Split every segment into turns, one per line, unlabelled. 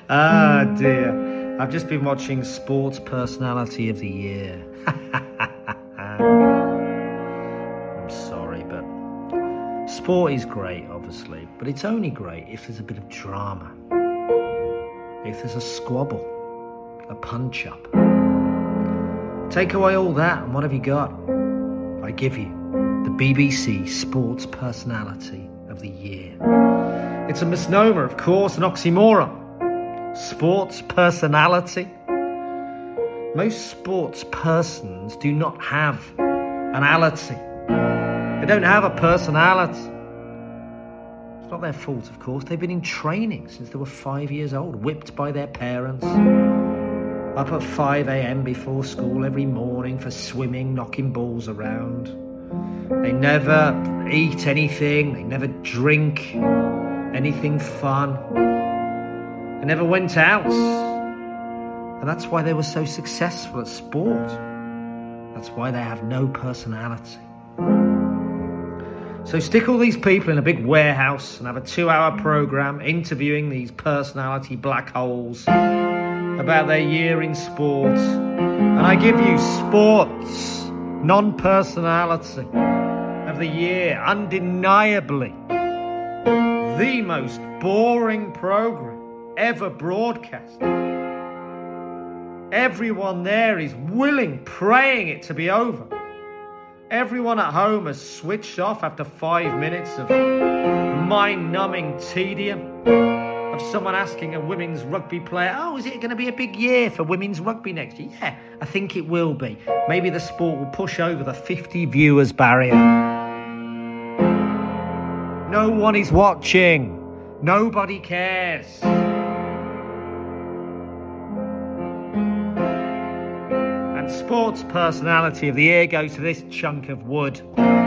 Ah, dear. I've just been watching Sports Personality of the Year. I'm sorry, but sport is great, obviously, but it's only great if there's a bit of drama. If there's a squabble, a punch-up. Take away all that, and what have you got? I give you the BBC Sports Personality of the Year. It's a misnomer, of course, an oxymoron. Sports personality. Most sports persons do not have an ality. They don't have a personality. It's not their fault, of course. They've been in training since they were 5 years old, whipped by their parents, up at 5 a.m. before school every morning for swimming, knocking balls around. They never eat anything. They never drink anything fun. They never went out. And that's why they were so successful at sport. That's why they have no personality. So stick all these people in a big warehouse and have a 2-hour program interviewing these personality black holes about their year in sport. And I give you sports non-personality of the year, undeniably the most boring program ever broadcast. Everyone there is willing, praying it to be over. Everyone at home has switched off after 5 minutes of mind-numbing tedium of someone asking a women's rugby player, oh, is it going to be a big year for women's rugby next year? Yeah, I think it will be. Maybe the sport will push over the 50 viewers barrier. No one is watching. Nobody cares. And Sports Personality of the Year goes to this chunk of wood.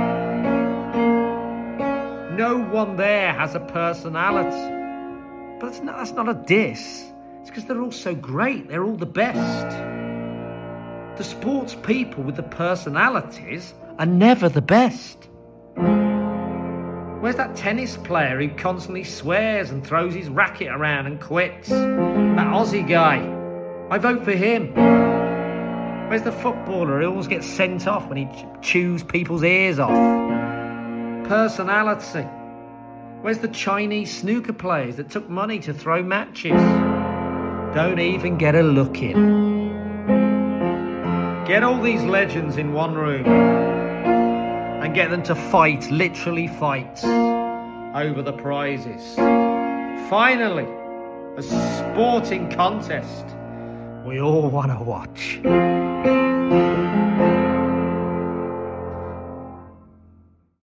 No one there has a personality. But that's not a diss. It's because they're all so great. They're all the best. The sports people with the personalities are never the best. Where's that tennis player who constantly swears and throws his racket around and quits? That Aussie guy. I vote for him. Where's the footballer who always gets sent off when he chews people's ears off? Personality. Where's the Chinese snooker players that took money to throw matches? Don't even get a look in. Get all these legends in one room and get them to fight, literally fight, over the prizes. Finally, a sporting contest we all want to watch.